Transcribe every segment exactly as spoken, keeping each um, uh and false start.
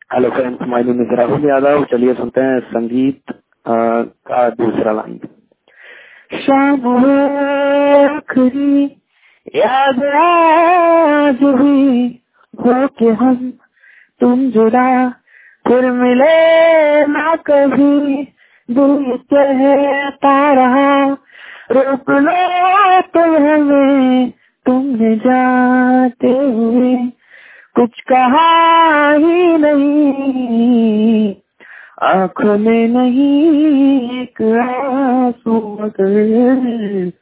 Hello friends, my name is Rahul Yadav. चलिए सुनते हैं संगीत आ, का दूसरा लाइन। शाम हो आखिरी, याद आज भी हो के हम तुम जुड़ा, फिर मिले ना कभी, दिल कहता रहा रोक लो तुम हमें, तुमने जाते हुए कुछ कहा ही नहीं, आँखों में नहीं एक आंसू मगर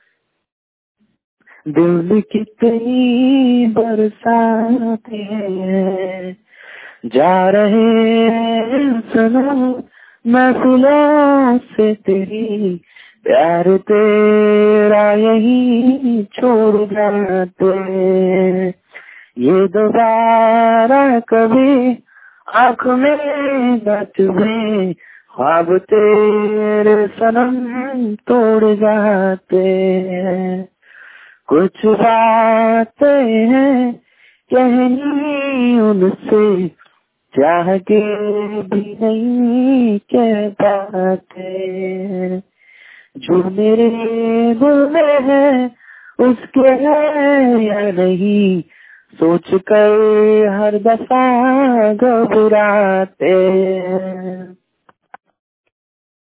दिल कितनी बरसाते हैं, जा रहे हैं सनम महफिलों से तेरी, प्यार तेरा यही छोड़ जाते हैं, ये दोबारा कभी आँख में न चुभे, ख्वाब तेरे सनम तोड़ जाते हैं, कुछ बातें हैं कहनी उनसे, चाह के भी नहीं कह पाते, जो मेरे दिल में है उसके है या नहीं, सोच कर हर दफा घबराते हैं।